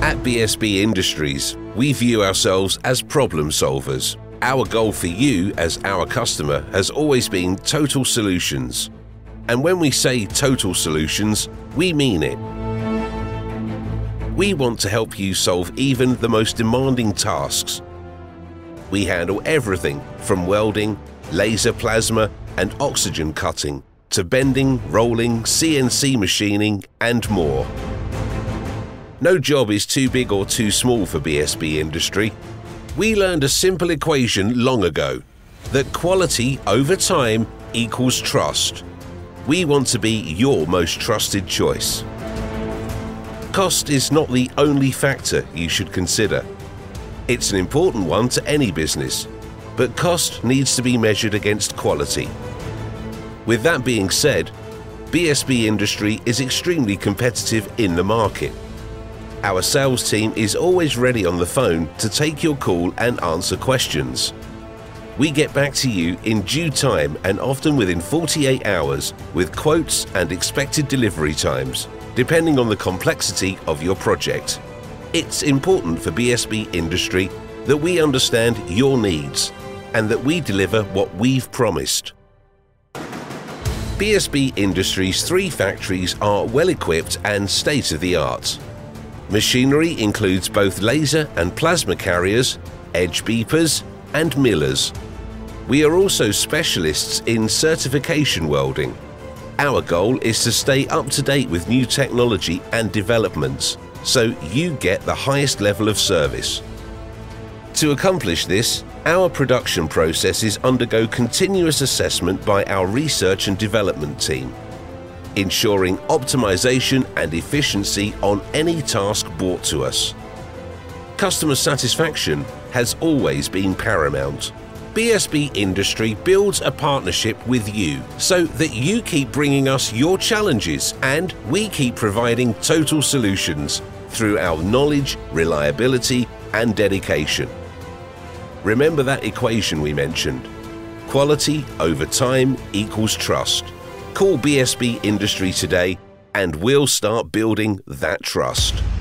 At BSB Industries, we view ourselves as problem solvers. Our goal for you as our customer has always been total solutions. And when we say total solutions, we mean it. We want to help you solve even the most demanding tasks. We handle everything from welding, laser plasma and oxygen cutting to bending, rolling, CNC machining and more. No job is too big or too small for BSB Industry. We learned a simple equation long ago, that quality over time equals trust. We want to be your most trusted choice. Cost is not the only factor you should consider. It's an important one to any business, but cost needs to be measured against quality. With that being said, BSB Industry is extremely competitive in the market. Our sales team is always ready on the phone to take your call and answer questions. We get back to you in due time and often within 48 hours with quotes and expected delivery times, depending on the complexity of your project. It's important for BSB Industry that we understand your needs and that we deliver what we've promised. BSB Industries' 3 factories are well equipped and state-of-the-art. Machinery includes both laser and plasma carriers, edge beepers and millers. We are also specialists in certification welding. Our goal is to stay up to date with new technology and developments, so you get the highest level of service. To accomplish this, our production processes undergo continuous assessment by our research and development team, ensuring optimization and efficiency on any task brought to us. Customer satisfaction has always been paramount. BSB Industry builds a partnership with you so that you keep bringing us your challenges and we keep providing total solutions through our knowledge, reliability and dedication. Remember that equation we mentioned. Quality over time equals trust. Call BSB Industry today and we'll start building that trust.